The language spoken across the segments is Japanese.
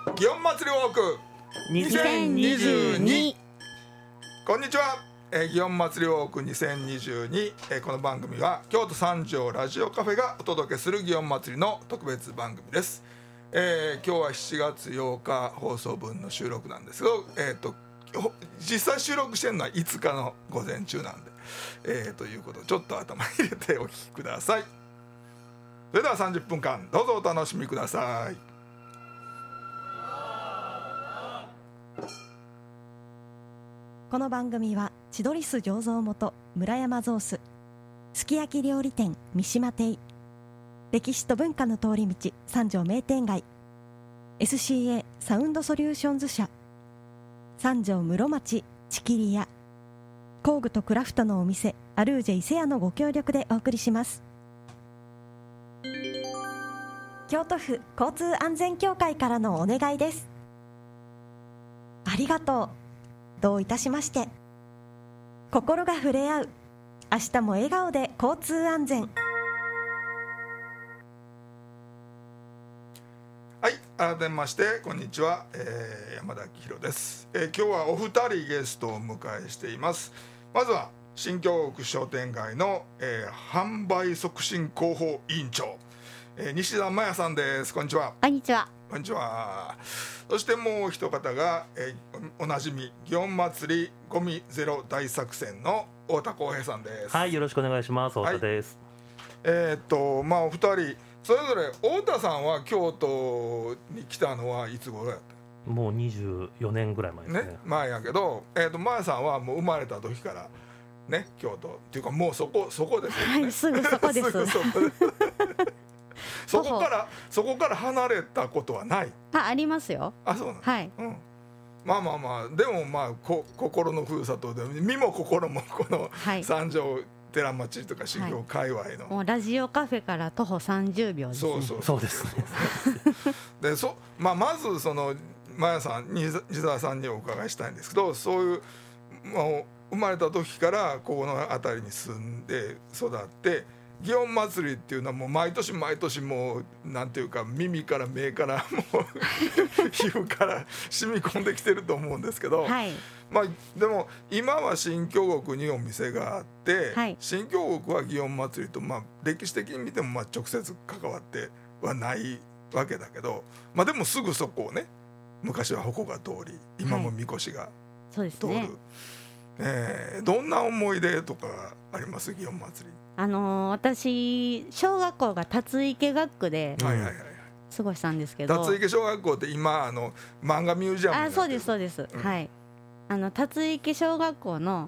祇園祭ウォーク 2022。 こんにちは、祇園祭ウォーク2022、この番組は京都三条ラジオカフェがお届けする祇園祭の特別番組です。今日は7月8日放送分の収録なんですけど、実際収録してるのは5日の午前中なんで、ということでちょっと頭に入れてお聞きください。それでは30分間どうぞお楽しみください。 この番組は千鳥酢醸造元村山ゾース、すき焼き料理店三島亭、歴史と文化の通り道三条名店街、 SCA サウンドソリューションズ社、三条室町ちきり屋、工具とクラフトのお店アルージェ伊勢屋のご協力でお送りします。京都府交通安全協会からのお願いです。ありがとう。どういたしまして。心が触れ合う、明日も笑顔で交通安全。 はい、改めましてこんにちは、山田明宏です。今日はお二人ゲストをお迎えしています。まずは新京極商店街の、販売促進広報委員長、西田真也さんです。こんにちは。 こんにちは。 こんにちは。そしてもう一方が、おなじみ祇園祭ゴミゼロ大作戦の太田光平さんです。 はい、よろしくお願いします。太田です。 はい、お二人それぞれ、太田さんは京都に来たのはいつ頃やった？ もう24年ぐらい前ですね。 前やけど、真也さんはもう生まれた時からね、京都っていうかもうそこですよね。 はい、すぐそこです。 そこから離れたことはない？ ありますよ。 あ、そうなん。 はい。 うん。まあでも心のふるさとで身も心もこの三条寺町とか修行界隈の、 もうラジオカフェから徒歩30秒ですね。 そうですね。 でまずその真也さん、西澤さんにお伺いしたいんですけど、そういう、生まれた時からこの辺りに住んで育って、祇園祭っていうのはもう毎年毎年もうなんていうか耳から目からもう皮膚から染み込んできてると思うんですけど、 はい、 でも今は新京極にお店があって、 はい、 新京極は祇園祭と歴史的に見ても直接関わってはないわけだけど、でもすぐそこをね、昔は鉾が通り今もみこしがそうです通る、どんな思い出とかあります？祇園祭。 私小学校が辰池学区で過ごしたんですけど、 辰池小学校って今漫画ミュージアムになってる。 そうですそうです、はい。辰池小学校の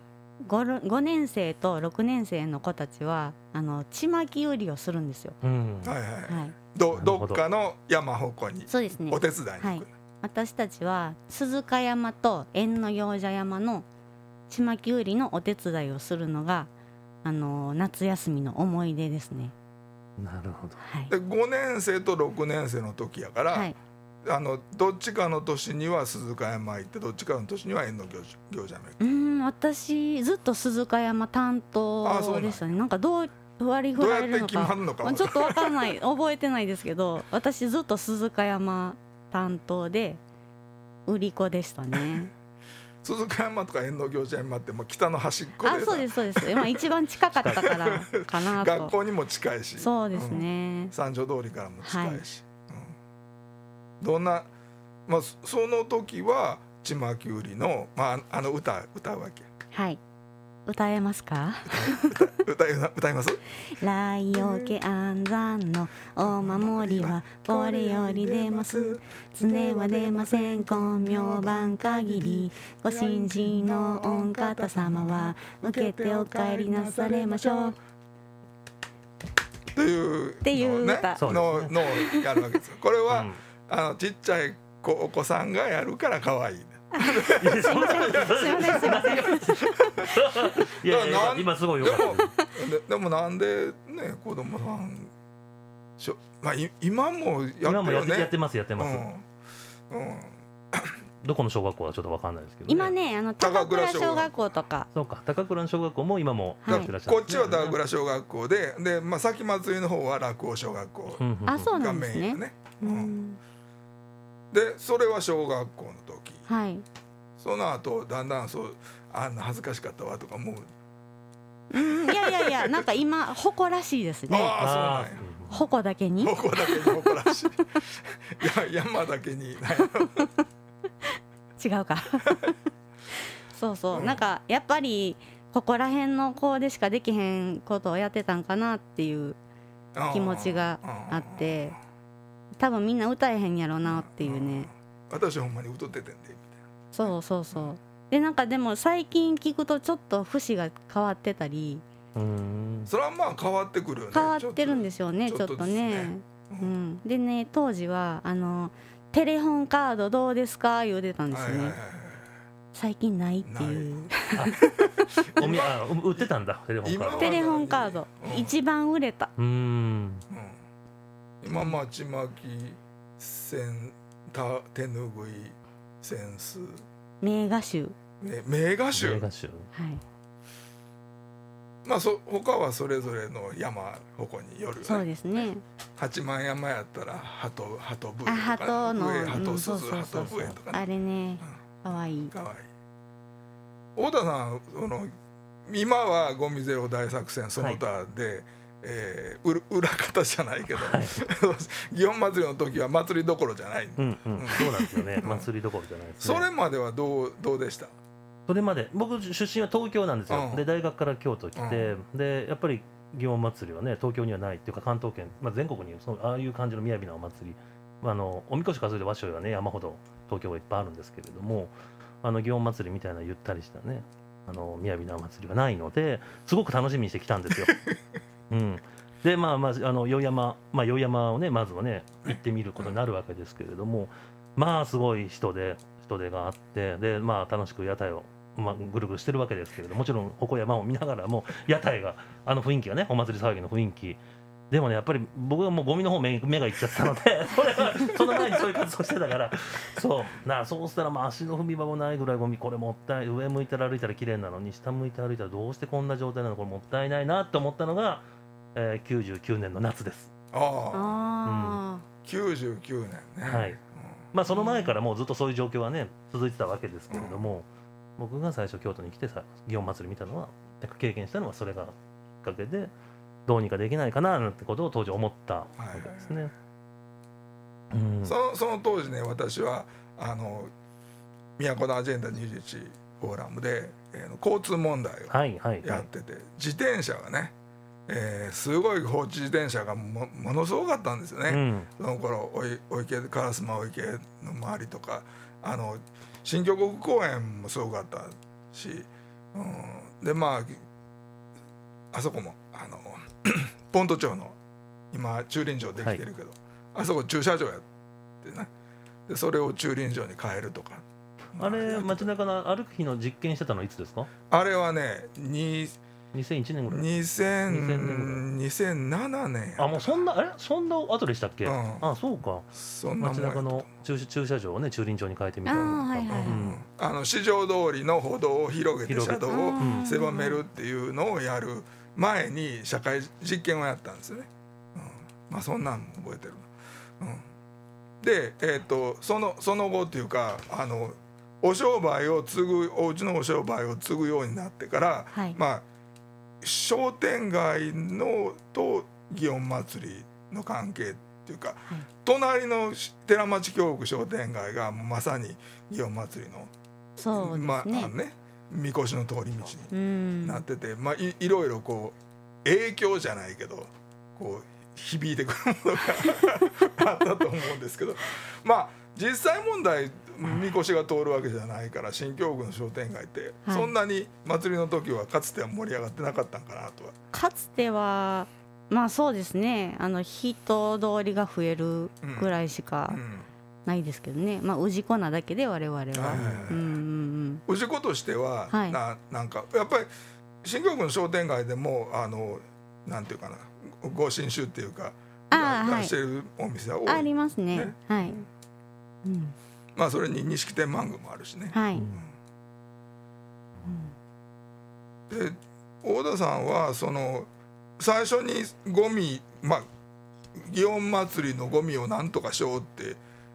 5年生と6年生の子たちはちまき売りをするんですよ。 どっかの山鉾にそうですね、 お手伝いに行く、 はい。私たちは鈴鹿山と縁の行者山のちまき売りのお手伝いをするのが夏休みの思い出ですね。 なるほど。 はい、 で5年生と6年生の時やから、 はい、 どっちかの年には鈴鹿山行って、どっちかの年には縁の行者山行く。 私ずっと鈴鹿山担当でしたね。なんかどう割り振られるのか、 どうやって決まるのかちょっと分からない覚えてないですけど、私ずっと鈴鹿山担当で売り子でしたね。 鈴鹿山とか縁の行者山ってもう北の端っこでさ、 そうですそうです、一番近かったからかなと。 学校にも近いし、 そうですね、 三条通りからも近いし、どんな、その時はちまき売りの、歌うわけ。 はい、歌えますか？ 歌います？ 来陽家安産のお守りはこれより出ます。常は出ません今明晩限り。ご神事の御方様は受けてお帰りなされましょうっていう歌のをやるわけですよ。これは、ちっちゃいお子さんがやるから可愛い。 すいませんすいません。 いや今すごいよかったでもなんでね、子供さん今もやってるね。 やってます。どこの小学校はちょっと分かんないですけど、 今ね高倉小学校とか。 そうか、高倉小学校も今もやってらっしゃる。こっちは高倉小学校で、先祭りの方は洛央小学校そうなんですね。 でそれは小学校の時、 はい。 その後だんだん恥ずかしかったわとかもう、 いやなんか今誇らしいですね。 ああそうなんや、 誇だけに。 誇だけに誇らしいいや山だけになんや違うかそうそう、なんかやっぱりここら辺の子でしかできへんことをやってたんかなっていう気持ちがあって、多分みんな歌えへんやろなっていうね。 私ほんまに歌っててんでみたいな。 そうで、なんかでも最近聞くとちょっと節が変わってたり、 それはまあ変わってくるよね。 変わってるんですよね、ちょっとね。でね、当時はテレホンカードどうですか言うてたんですよね。最近ないっていう売ってたんだ、テレホンカード。 テレホンカード、一番売れた。 今ちまき線手ぬぐいセンス名画集、 名画集、 はい。 まあ他はそれぞれの山鉾によるよね。 そうですね。 八幡山やったら鳩笛とか、 鳩の鳩鈴、鳩笛とかね。 あれね、かわいい。 太田さん今はゴミゼロ大作戦その他で、裏方じゃないけど、祇園祭の時は祭りどころじゃない。 そうなんですよね。祭りどころじゃないですね。 それまではどうでした？それまで僕出身は東京なんですよ。で大学から京都来て、でやっぱり祇園祭はね東京にはないっていうか、関東圏、全国にああいう感じの雅なお祭り、おみこし担いで和尚はね山ほど東京はいっぱいあるんですけれども、祇園祭みたいなゆったりしたね雅なお祭りはないので、すごく楽しみにしてきたんですよ。で宵山をねまずはね行ってみることになるわけですけれども、すごい人手があって、で楽しく屋台をぐるぐるしてるわけですけれども、もちろん鉾山を見ながらも屋台が雰囲気がね、お祭り騒ぎの雰囲気でもね、やっぱり僕はもうゴミの方目がいっちゃったのでその前にそういう活動してたから、そうしたら足の踏み場もないぐらいゴミ、これもったい、上向いたら歩いたら綺麗なのに下向いて歩いたらどうしてこんな状態なの、これもったいないなと思ったのが、99年の夏です。 99年ね。 はい。その前からもうずっとそういう状況はね続いてたわけですけれども、僕が最初京都に来て祇園祭見たのは、経験したのはそれがきっかけで、どうにかできないかななんてことを当時思ったわけですね。 その当時ね、私は都のアジェンダ21フォーラムで、交通問題をやってて、自転車がね、すごい放置自転車がものすごかったんですよね。その頃烏丸池の周りとか、新京極公園もすごかったし、であそこもポント町の今駐輪場できてるけど、あそこ駐車場やってね、でそれを駐輪場に変えるとか。 あれ街中の歩く日の実験してたのいつですか？ あれはね 2001年ぐらい。 2007年や。 もうそんな後でしたっけ？そうか。街中の駐車場をね駐輪場に変えてみたいな。 四条通りの歩道を広げて車道を狭めるっていうのをやる前に社会実験をやったんですよね。そんなんも覚えてる。でその後っていうか、お商売を継ぐ、お家のお商売を継ぐようになってから、商店街のと祇園祭の関係っていうか、隣の寺町京北商店街がまさに祇園祭のそうですね、 みこしの通り道になってて、いろいろこう影響じゃないけどこう響いてくるものがあったと思うんですけど、実際問題みこしが通るわけじゃないから、新京極の商店街ってそんなに祭りの時はかつては盛り上がってなかったんかなとは。 かつてはそうですね、人通りが増えるぐらいしかないですけどね、氏子なだけで我々は氏子としては、なんかやっぱり新京極の商店街でもなんていうかな、ご新酒っていうか出してるお店は多い、 ありますね。 それに錦天満宮もあるしね。で大田さんは最初にゴミ、祇園祭のゴミをなんとかしようって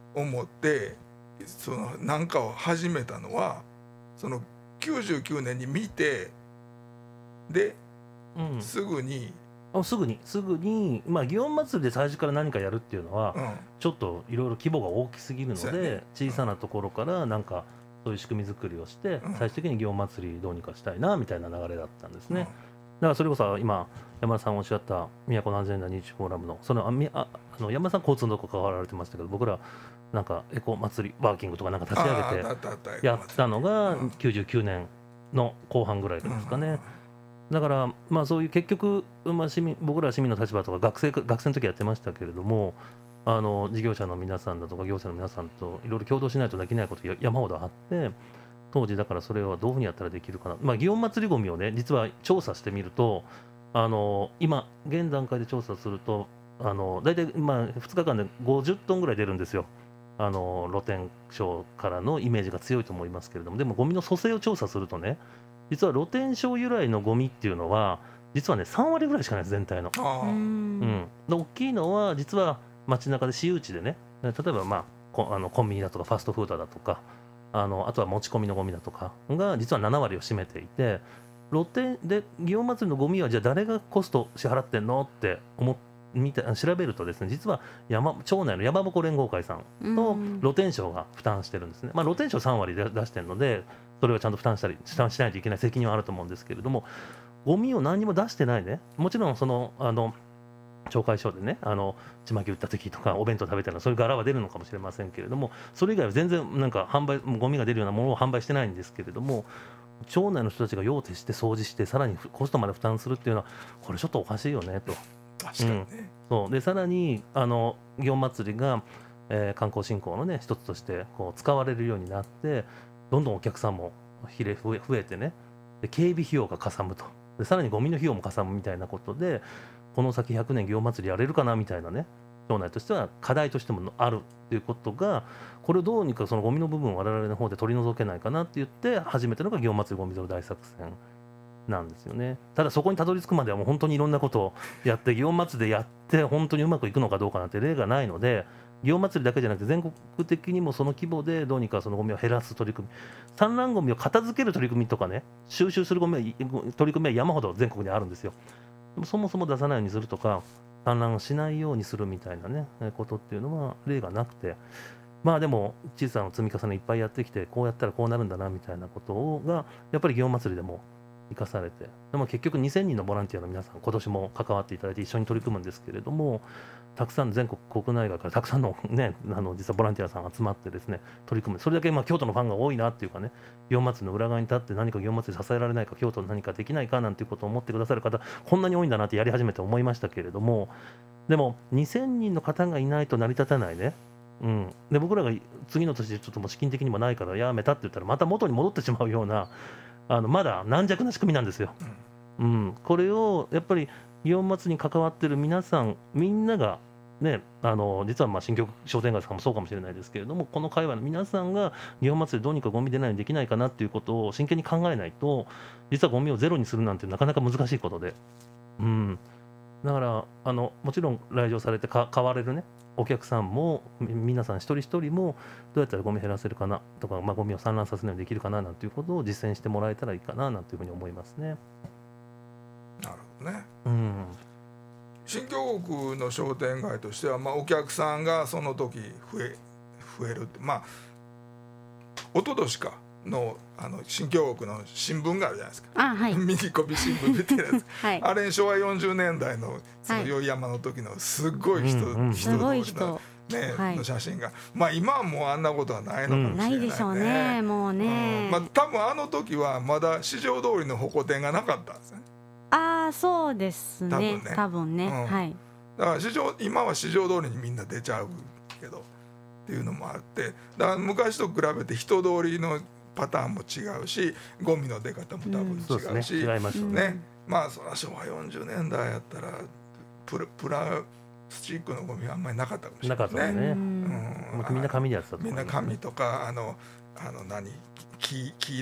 思ってそのなんかを始めたのはその99年に見てで、すぐに、 まあ祇園祭で最初から何かやるっていうのは、ちょっといろいろ規模が大きすぎるので、小さなところからなんかそういう仕組み作りをして、最終的に祇園祭どうにかしたいなみたいな流れだったんですね。だからそれこそ今山田さんおっしゃった都の安全な認知フォーラムのその山田さん交通のとこ関わられてましたけど、僕らなんかエコ祭りワーキングとかなんか立ち上げてやったのが99年の後半ぐらいですかね。だからまあそういう結局、僕ら市民の立場とか学生の時やってましたけれども、事業者の皆さんだとか行政の皆さんといろいろ共同しないとできないこと山ほどあって、当時だからそれはどういうふうにやったらできるかな、祇園祭ごみをね実は調査してみると、今現段階で調査すると大体2日間で50トンぐらい出るんですよ。露天商からのイメージが強いと思いますけれども、でもゴミの組成を調査するとね、実は露天商由来のゴミっていうのは実はね3割ぐらいしかないです、全体の。で大きいのは実は街中で私有地でね、例えばコンビニだとかファストフードだとかあとは持ち込みのゴミだとかが実は7割を占めていて、露天で祇園祭のゴミはじゃあ誰がコスト支払ってんのって調べるとですね、実は町内の山鉾連合会さんと露天商が負担してるんですね。露天商3割で出してるので、それをちゃんと負担しないといけない責任はあると思うんですけれども、ゴミを何にも出してないね、もちろんその町会所でねちまき売った時とかお弁当食べたらそういう柄は出るのかもしれませんけれども、それ以外は全然なんかゴミが出るようなものを販売してないんですけれども、町内の人たちが用を徹して掃除してさらにコストまで負担するっていうのはこれちょっとおかしいよねと。 確かにね、 そうでさらに祇園祭が、観光振興のね一つとしてこう使われるようになって、どんどんお客さんも増えてね、で警備費用がかさむと、でさらにゴミの費用もかさむみたいなことで、この先100年祇園祭やれるかなみたいなね、町内としては課題としてもあるっていうことが、これをどうにかそのゴミの部分を我々の方で取り除けないかなって言って始めたのが祇園祭ゴミゼロ大作戦なんですよね。ただそこにたどり着くまではもう本当にいろんなことをやって、祇園祭でやって本当にうまくいくのかどうかなんて例がないので、祇園祭だけじゃなくて全国的にもその規模でどうにかそのゴミを減らす取り組み、産卵ゴミを片付ける取り組みとかね、収集する取り組みは山ほど全国にあるんですよ。でもそもそも出さないようにするとか、産卵しないようにするみたいなねことっていうのは例がなくて、でも小さな積み重ねいっぱいやってきて、こうやったらこうなるんだなみたいなことがやっぱり祇園祭でも生かされて、でも結局2000人のボランティアの皆さん今年も関わっていただいて一緒に取り組むんですけれども、たくさん全国国内外からたくさんのね実はボランティアさん集まってですね取り組む。それだけ京都のファンが多いなっていうかね、祇園祭の裏側に立って何か祇園祭支えられないか、京都何かできないかなんていうことを思ってくださる方こんなに多いんだなってやり始めて思いましたけれども、でも2000人の方がいないと成り立たないね。で僕らが次の年でちょっともう資金的にもないからやめたって言ったらまた元に戻ってしまうようなまだ軟弱な仕組みなんですよ。これをやっぱり祇園祭に関わってる皆さんみんながね、実は新京商店街さんもそうかもしれないですけれども、この界隈の皆さんが祇園祭でどうにかゴミ出ないようにできないかなっていうことを真剣に考えないと、実はゴミをゼロにするなんてなかなか難しいことで、だからもちろん来場されて買われるねお客さんも皆さん一人一人もどうやったらゴミ減らせるかなとか、ゴミを散乱させないようにできるかななんていうことを実践してもらえたらいいかななんていうふうに思いますね。 なるほどね。新京極の商店街としては、お客さんがその時増えるって、おととしかの新京極の新聞があるじゃないですか。ミニコピ新聞みたいなやつ、あれ昭和40年代のその宵山の時のすごい人の写真が、今はもうあんなことはないのかもしれないね。 ないでしょうね、もうね。 多分あの時はまだ四条通りの鉾店がなかったんですね。 そうですね、多分ね、 だから今は四条通りにみんな出ちゃうけどっていうのもあって、だから昔と比べて人通りのパターンも違うし、ゴミの出方も多分違うし、 違いますよね。 そら昭和40年代やったらプラスチックのゴミはあんまりなかったかもしれないね。なかったね。 みんな紙でやってたと思みんな紙とか木の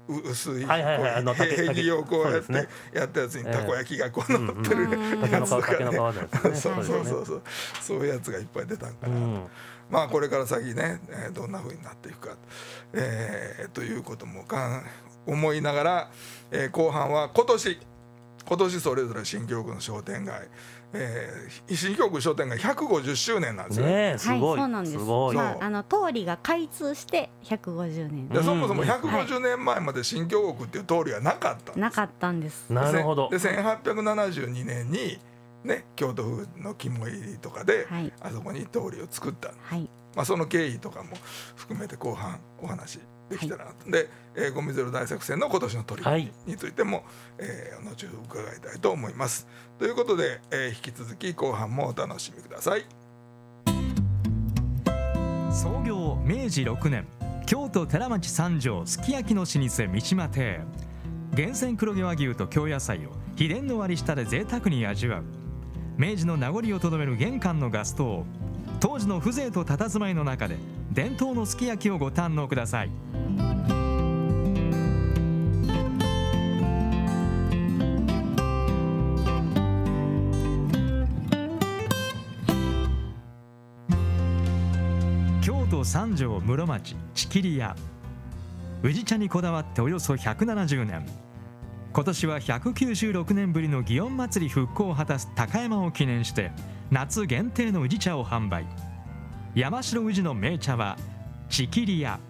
薄い竹壁をこうやってねやったやつにたこ焼きがこう乗ってるやつとかね、そういうやつがいっぱい出たんかなと、まあこれから先ね、どんな風になっていくか、ということも思いながら、後半は今年それぞれ新京区の商店街、新京区商店街150周年なんですよね。 すごい、 そうなんです。 すごい、 まあ、通りが開通して150年でそもそも150年前まで新京区っていう通りはなかったんです。 なかったんです。 なるほど。 で1872年にね、京都府の肝入りとかで、あそこに通りを作った、まあ、その経緯とかも含めて後半お話できたらなと、で、ゴミゼロ大作戦の今年の取り組みについても、後ほど伺いたいと思います。ということで、引き続き後半もお楽しみください。 創業明治6年京都寺町三条すき焼きの老舗三島亭。厳選黒毛和牛と京野菜を秘伝の割り下で贅沢に味わう明治の名残をとどめる玄関のガス灯。当時の風情と佇まいの中で伝統のすき焼きをご堪能ください。京都三条室町ちきり屋。宇治茶にこだわっておよそ170年。今年は196年ぶりの祇園祭復興を果たす高山を記念して夏限定の宇治茶を販売。山城宇治の名茶はちきり屋。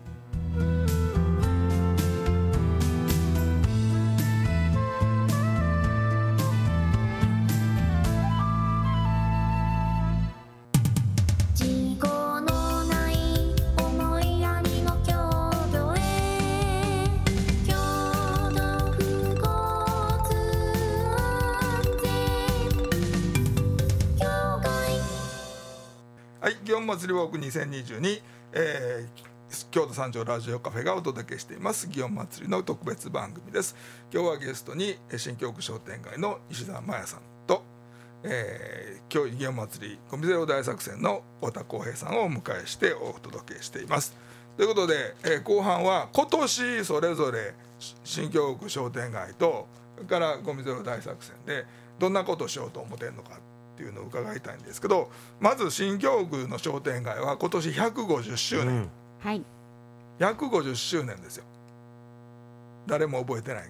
祇園祭ウォーク2022、京都三条ラジオカフェがお届けしています祇園祭の特別番組です。今日はゲストに新京区商店街の石田麻也さんと、今日祇園祭ゴミゼロ大作戦の太田康平さんをお迎えしてお届けしています。ということで、後半は今年それぞれ新京区商店街とそれからゴミゼロ大作戦でどんなことをしようと思ってるのかっていうのを伺いたいんですけど、まず新京区の商店街は今年150周年、150周年ですよ。誰も覚えてない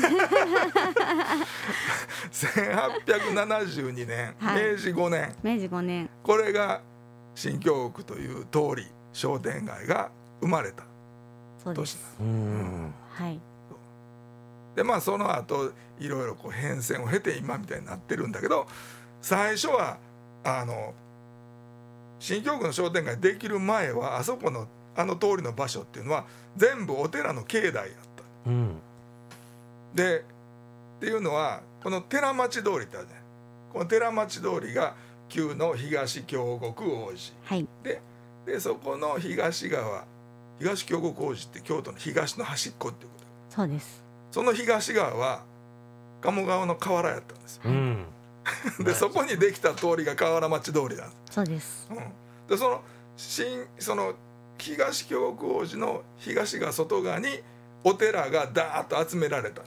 1872年、明治5年これが新京区という通り商店街が生まれた年なんです。でまあその後いろいろこう変遷を経て今みたいになってるんだけど、最初は新京区の商店街できる前はあそこの通りの場所っていうのは全部お寺の境内やった、でっていうのはこの寺町通りってあるじゃない。この寺町通りが旧の東京極大寺、でそこの東側東京極大寺って京都の東の端っこっていうこと。 そうです。 その東側は鴨川の河原やったんですよ、でそこにできた通りが河原町通りなんです。 そうです、 でその東京極大寺の東が外側にお寺がダーッと集められた、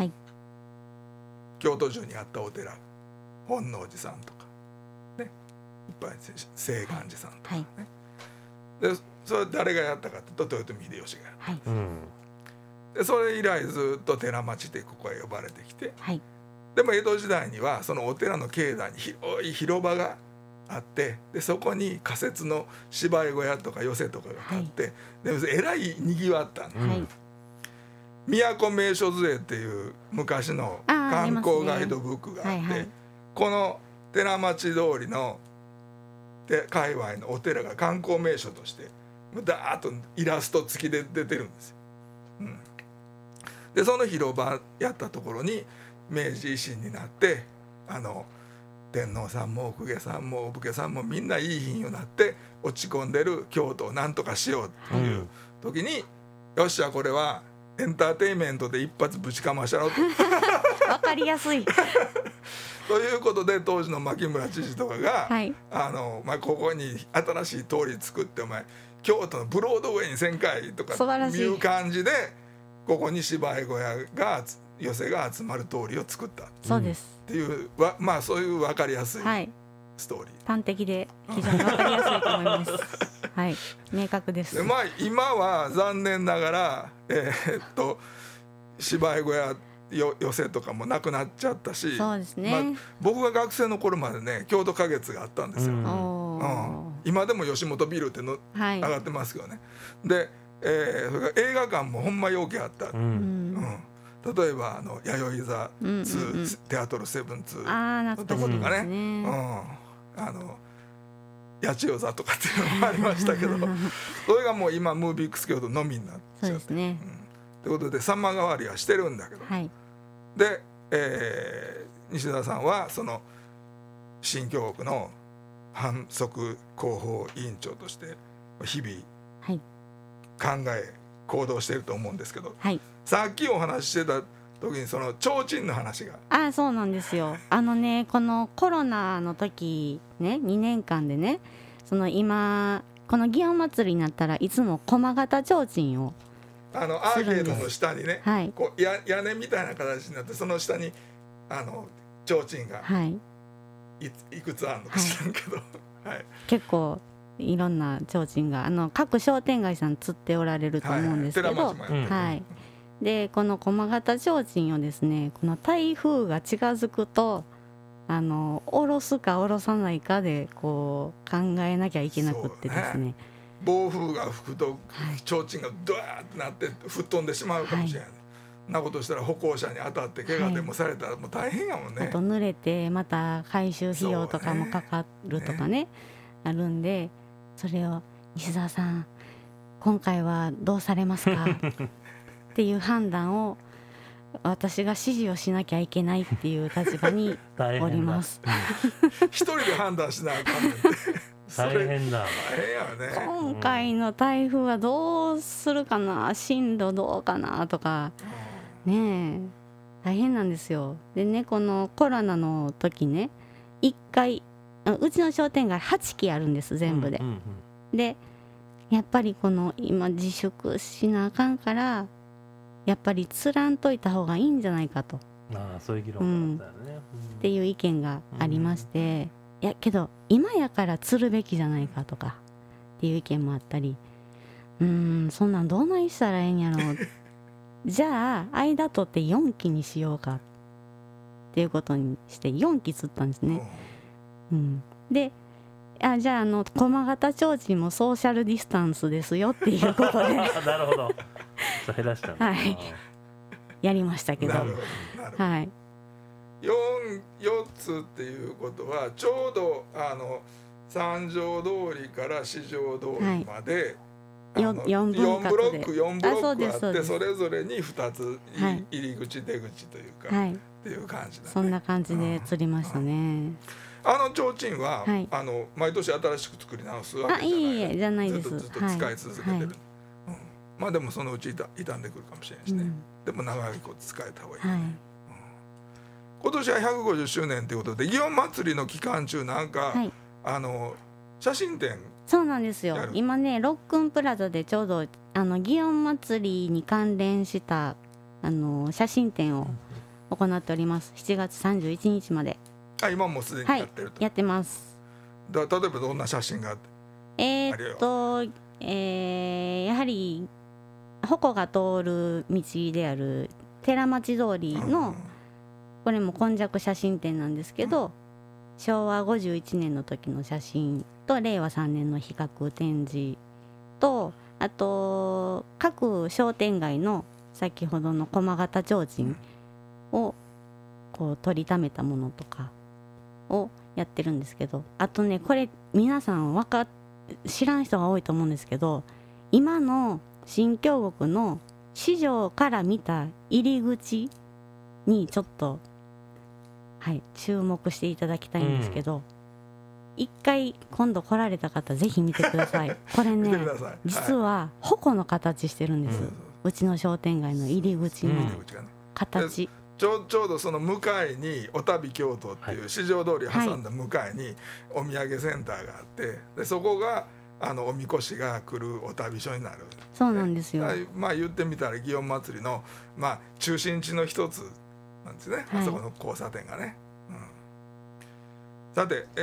京都中にあったお寺、本能寺さんとかね、いっぱい清願寺さんとかね、でそれ誰がやったかっていうと豊臣秀吉がやった、でそれ以来ずっと寺町でここへ呼ばれてきて、でも江戸時代にはそのお寺の境内に広い広場があって、でそこに仮設の芝居小屋とか寄席とかがあって、でえらいにぎわったの、都名所図会っていう昔の観光ガイドブックがあって、この寺町通りの界隈のお寺が観光名所としてダーッとイラスト付きで出てるんですよ、でその広場やったところに明治維新になって天皇さんもお公家さんもお武家さんもみんないい品になって落ち込んでる京都をなんとかしようという時に、よっしゃこれはエンターテインメントで一発ぶちかましたろとわかりやすいということで当時の牧村知事とかが、ここに新しい通り作ってお前京都のブロードウェイに1000回とかいう感じでここに芝居小屋が寄席が集まる通りを作ったっそうです、 ていうまあそういう分かりやすいはいストーリー、 端的で非常に分かりやすいと思いますはい明確ですでまあ今は残念ながら芝居小屋寄席とかもなくなっちゃったし、 そうですね、 僕が学生の頃までね京都花月があったんですよ、 おー今でも吉本ビルってのはい上がってますけどね、で、それから映画館もほんまようけあった、例えば弥生座2、テアトル72 ああ懐かしいですね、 八千代座とかっていうのもありましたけどそれがもう今ムービックス京都のみになっちゃって、 そうですね、 ということで様変わりはしてるんだけど、 はいで、西田さんはその新京極の反則広報委員長として日々 はい考え行動していると思うんですけど、 はい、 さっきお話ししてた時にその提灯の話があ、そうなんですよ。このコロナの時ね、2年間でね、その今この祇園祭になったらいつも駒形提灯をアーケードの下にね、 はいこう屋根みたいな形になって、その下に提灯がはいいくつあるのか知らんけど、はい、 結構いろんな提灯が各商店街さん釣っておられると思うんですけど、 寺町もやってる、 はい、でこの駒形提灯をですね、この台風が近づくと下ろすか下ろさないかでこう考えなきゃいけなくってですね、 暴風が吹くと提灯がドワーってなって吹っ飛んでしまうかもしれない、なことしたら歩行者に当たって怪我でもされたらもう大変やもんね、 あと濡れてまた回収費用とかもかかるとかねあるんで、それを西澤さん今回はどうされますかっていう判断を私が指示をしなきゃいけないっていう立場におります一人で判断しなあかんねんって大変だ。 大変やね。 今回の台風はどうするかな、進路どうかなとかねえ大変なんですよ。でね、このコロナの時ね、1回うちの商店街8期あるんです全部で、でやっぱりこの今自粛しなあかんからやっぱり釣らんといた方がいいんじゃないかと、 そういう議論があったよね、 っていう意見がありまして、いやけど今やから釣るべきじゃないかとかっていう意見もあったり、そんなんどないしたらええんやろじゃあ間取って4期にしようかっていうことにして4期釣ったんですね、でじゃあ駒形提灯もソーシャルディスタンスですよっていうことでなるほど減らしたんだ、 はいやりましたけど、 なるほどなるほど、 はい、 4つっていうことはちょうど三条通りから四条通りまで、 4 ブロックあって、 そうですそれぞれに2つはい入り口出口というか、 はい、 っていう感じだね。 そんな感じで釣りましたね。 提灯は、 はい毎年新しく作り直すわけじゃない、 いえじゃないです。 ずっと使い続けてる、 はいまあでもそのうち傷んでくるかもしれないしね、でも長いこと使えた方がいい、 はい、 今年は150周年ということで祇園祭の期間中なんか、 はい、 写真展、 そうなんですよやる。 今ねロックンプラザでちょうど祇園祭に関連した写真展を行っております。7月31日まで今もうすでにやってると、 やってます。 例えばどんな写真があってやはり鉾が通る道である寺町通りの、これも今昔写真展なんですけど、昭和51年の時の写真と令和3年の比較展示と、あと各商店街の先ほどの駒形提灯をこう取りためたものとかをやってるんですけど、あとねこれ皆さん知らん人が多いと思うんですけど、今の新京極の市場から見た入り口にちょっと注目していただきたいんですけど、一回今度来られた方ぜひ見てください。これね実は鉾の形してるんです、うちの商店街の入り口の形、 ちょうどその向かいにお旅京都っていう四条通り挟んだ向かいにお土産センターがあって、でそこがおみこしが来るお旅所になる。 そうなんですよ。 まあ言ってみたら祇園祭の、まあ、中心地の一つなんですね、 はい、 あそこの交差点がね、さて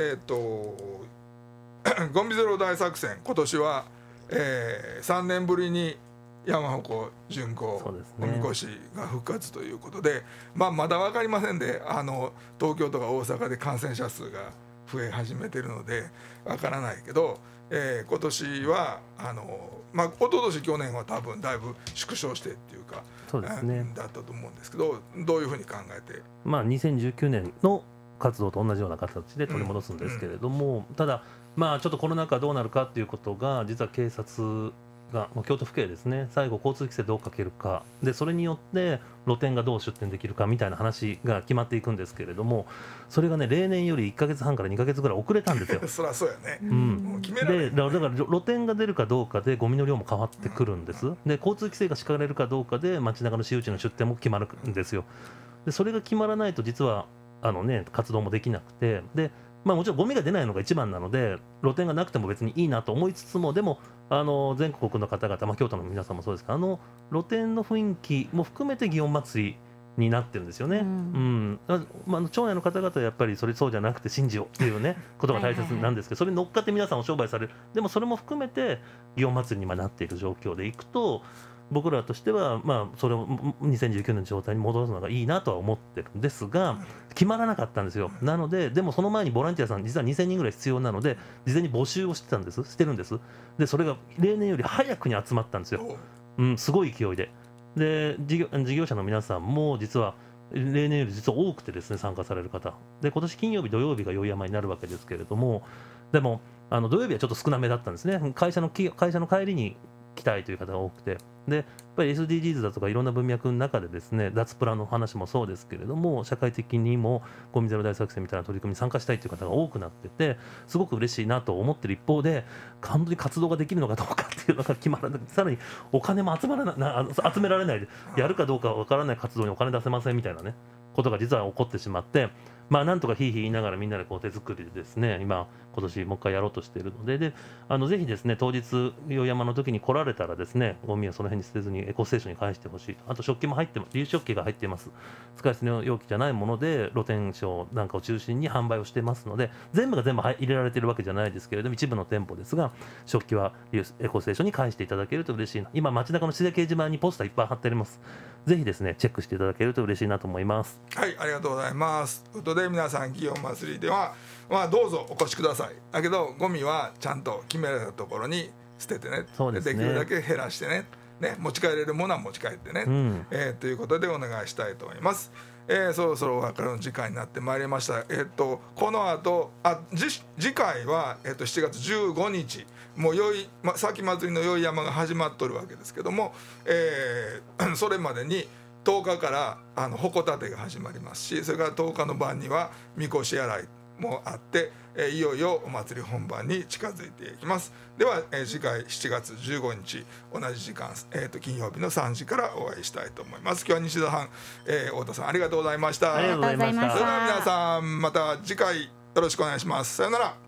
ゴミゼロ大作戦、今年は、3年ぶりに山鉾巡行、おみこしが復活ということで、まだ分かりませんで、東京とか大阪で感染者数が増え始めてるので分からないけど、今年は一昨年去年は多分だいぶ縮小してっていうか、 そうですね、 だったと思うんですけど、どういうふうに考えて、 2019年の活動と同じような形で取り戻すんですけれども、ただちょっとコロナ禍どうなるかっていうことが、実は警察が京都府警ですね、最後交通規制どうかけるかで、それによって露店がどう出店できるかみたいな話が決まっていくんですけれども、それがね例年より1ヶ月半から2ヶ月ぐらい遅れたんですよそりゃそうやね、 もう決められでだから露店が出るかどうかでゴミの量も変わってくるんです。で交通規制が敷かれるかどうかで街中の私有地の出店も決まるんですよ。でそれが決まらないと実は活動もできなくて、でもちろんゴミが出ないのが一番なので露店がなくても別にいいなと思いつつも、でも全国の方々、京都の皆さんもそうですが、露店の雰囲気も含めて祇園祭りになってるんですよね。町内の方々はやっぱりそうじゃなくて信じようっていうねことが大切なんですけど、それに乗っかって皆さんお商売される。でもそれも含めて祇園祭りに今なっている状況でいくと、僕らとしてはそれを2019年の状態に戻すのがいいなとは思ってるんですが、決まらなかったんですよ。なので、でもその前にボランティアさん実は2000人ぐらい必要なので、事前に募集をしてるんです。でそれが例年より早くに集まったんですよ。すごい勢いで。で事業者の皆さんも実は例年より実は多くてですね、参加される方で、今年金曜日土曜日が宵山になるわけですけれども、でも土曜日はちょっと少なめだったんですね。会社の帰りに来たいという方が多くて、でやっぱり SDGs だとかいろんな文脈の中でですね、脱プラの話もそうですけれども、社会的にもゴミゼロ大作戦みたいな取り組みに参加したいという方が多くなってて、すごく嬉しいなと思ってる一方で、本当に活動ができるのかどうかっていうのが決まらない、さらにお金も集められないで、やるかどうかわからない活動にお金出せませんみたいなねことが実は起こってしまって、なんとかひいひい言いながらみんなで手作りでですね、今年もう一回やろうとしているので、ぜひですね、当日宵山の時に来られたらですね、ゴミはその辺に捨てずにエコステーションに返してほしい。あと食器も入ってます、リユース食器が入っています。使い捨ての容器じゃないもので露天商なんかを中心に販売をしてますので、全部が全部入れられているわけじゃないですけれども、一部の店舗ですが食器はリユースエコステーションに返していただけると嬉しいな。今街中の指定掲示板にポスターいっぱい貼ってあります。ぜひですねチェックしていただけると嬉しいなと思います。 はい、ありがとうございます。ということで皆さん、祇園祭りでは、どうぞお越しください。だけどゴミはちゃんと決められたところに捨ててね。 そうですね。 できるだけ減らしてね。持ち帰れるものは持ち帰ってね、ということでお願いしたいと思います。そろそろお別れの時間になってまいりました。この後次回は、7月15日もう先祭りの宵山が始まっとるわけですけども、それまでに10日から鉾立てが始まりますし、それから10日の晩にはみこし洗いもあって、いよいよお祭り本番に近づいていきます。では、次回7月15日同じ時間、金曜日の3時からお会いしたいと思います。今日は西田さん、太田さんありがとうございました。 ありがとうございました。 それでは皆さんまた次回よろしくお願いします。さよなら。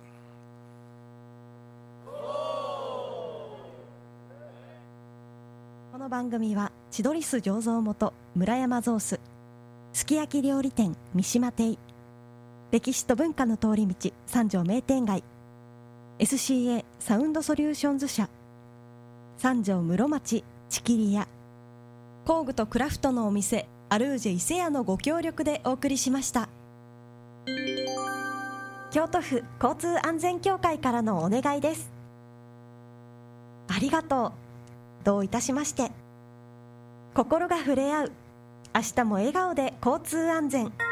この番組は千鳥酢醸造元村山ゾース、すき焼き料理店三島亭、歴史と文化の通り道三条名店街、 SCA サウンドソリューションズ社、三条室町ちきり屋、工具とクラフトのお店アルージェ伊勢屋のご協力でお送りしました。京都府交通安全協会からのお願いです。ありがとう。どういたしまして。心が触れ合う。明日も笑顔で交通安全。